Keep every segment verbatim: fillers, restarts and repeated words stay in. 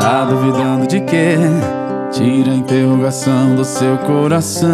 Tá duvidando de quê? Tira a interrogação do seu coração.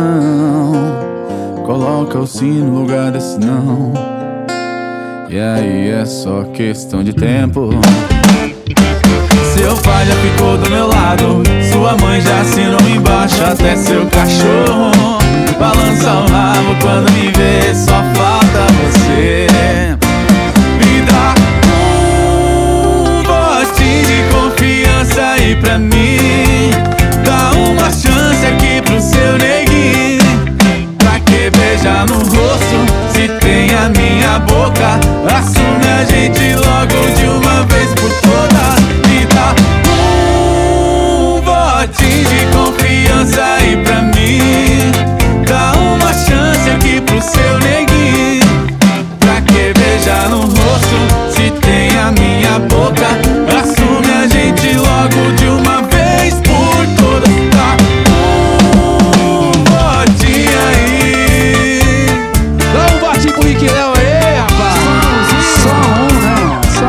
Coloca o sim no lugar desse não. E aí é só questão de tempo. Seu pai já ficou do meu lado, sua mãe já assinou embaixo, até seu cachorro balança o rabo quando me vê, só falta você. Me dá um votinho de confiança aí pra mim. Dá uma chance aqui pro seu neguinho. Pra que beijar no rosto se tem a minha boca? Assume a gente logo de uma vez por todas. Me dá um votinho de confiança aí pra mim. Dá uma chance aqui pro seu neguinho. Pra que beijar no rosto se tem a minha boca? Assume a gente logo de uma vez por todas. Dá um votinho aí. Dá um votinho pro Rick Léo aí, rapaz. Só um, né? Só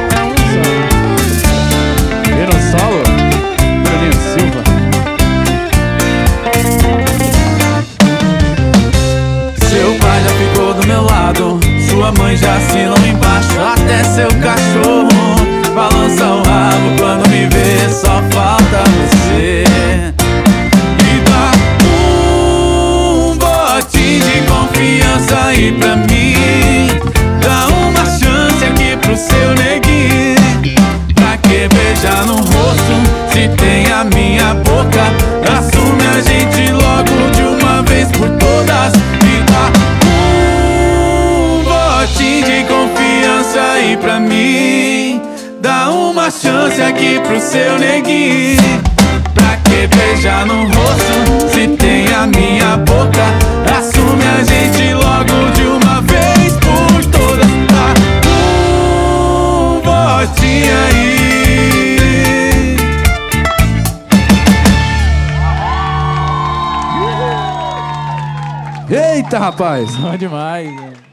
um. Vira o solo, Bruninho Silva. Seu pai já ficou do meu lado, sua mãe já assinou embaixo, até seu cachorro balança o rabo quando me vê, só falta você. Me dá um botinho de confiança aí pra mim. Dá uma chance aqui pro seu neguinho. Pra que beijar no rosto se tem a minha boca? Assume a gente logo de uma vez por todas. Me dá um botinho de confiança aí pra mim. Dá uma chance aqui pro seu neguinho. Pra que beijar no rosto se tem a minha boca? Assume a gente logo de uma vez por todas. Dá um botinho aí. Eita, rapaz. Bom demais, né?